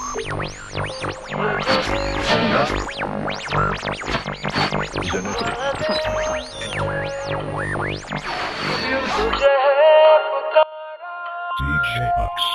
DJ Bucks.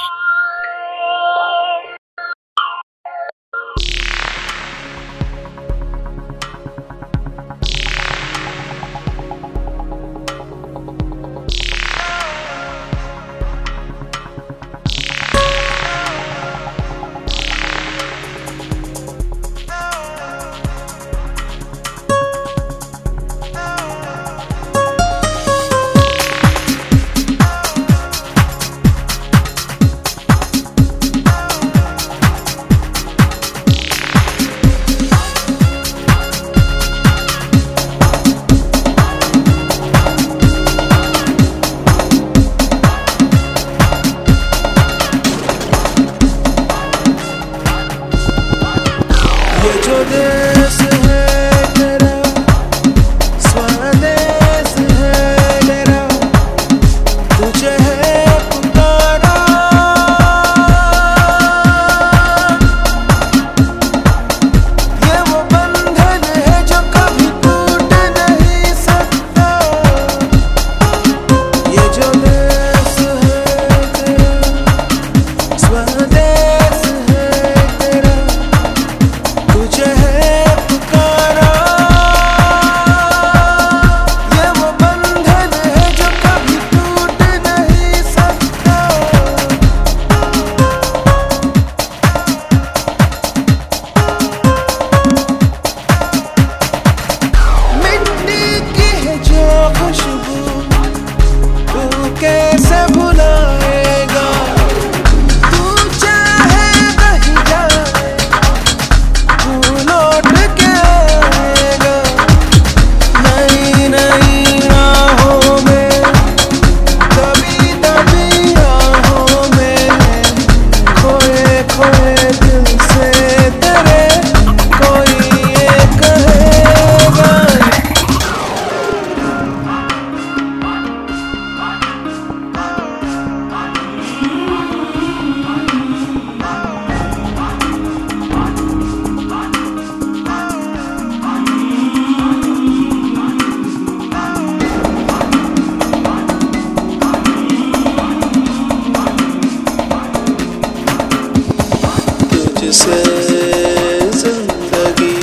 जिंदगी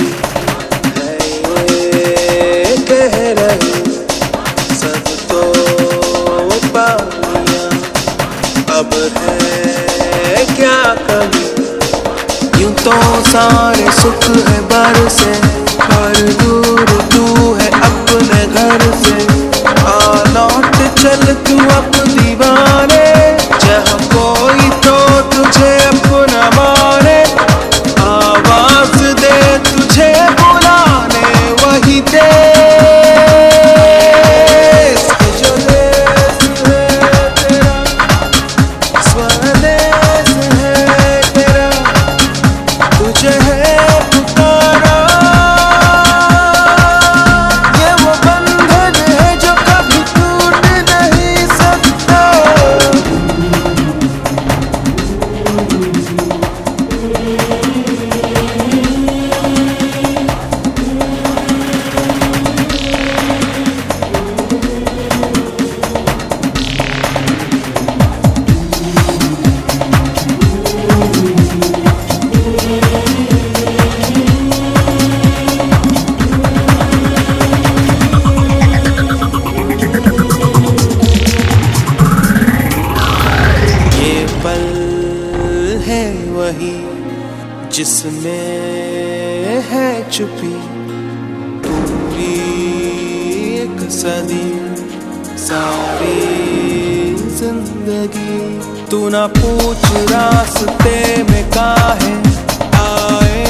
है ये कह रही सब तो पानियां अब है क्या कमी। यूं तो सारे सुख है बरसे पर दूर तू है अपने घर से। आ लौट चल तू अब दीवाने जहाँ कोई तो तुझे अपना माने। आवाज दे तुझे बुलाने वही देश जो देश है तेरा स्वदेश है तेरा तुझे है पुकारा। ये वो बंधन है जो कभी टूट नहीं सकता। ये पल है वही जिसमें है छुपी पूरी एक सदी सारी जिंदगी। तू ना पूछ रास्ते में काहे आए